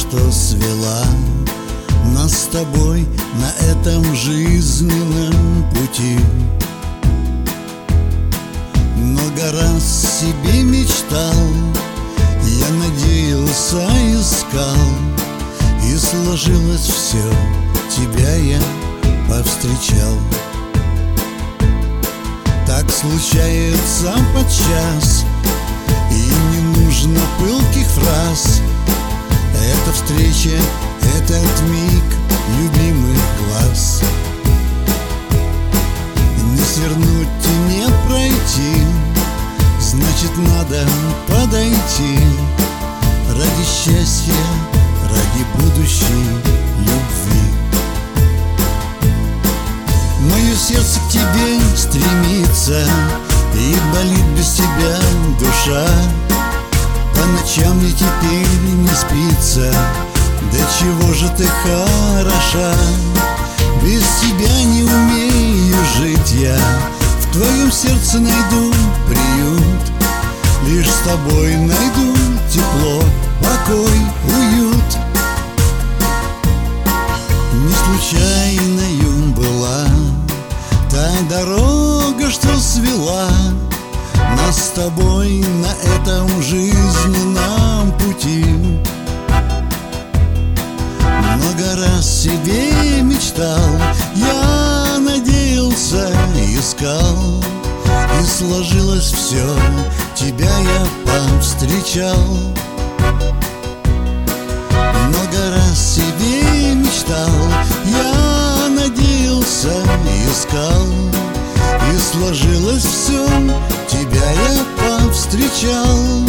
что свела нас с тобой на этом жизненном пути. Много раз себе мечтал, я надеялся, искал, и сложилось все, тебя я повстречал. Так случается подчас, и не нужно пылких фраз. Эта встреча, этот миг любимых глаз. Не свернуть и не пройти, значит, надо подойти. Ради счастья, ради будущей любви. Мое сердце к тебе стремится, и болит без тебя душа. По ночам мне теперь не спится, да чего же ты хороша. Без тебя не умею жить я, в твоем сердце найду приют. Лишь с тобой найду тепло, покой, уют. Не случайною была та дорога, что свела нас с тобой на этом жизненном пути. Много раз себе мечтал, я надеялся, искал, и сложилось все, тебя я повстречал. Много раз себе мечтал, я надеялся, искал, и сложилось все, тебя я повстречал.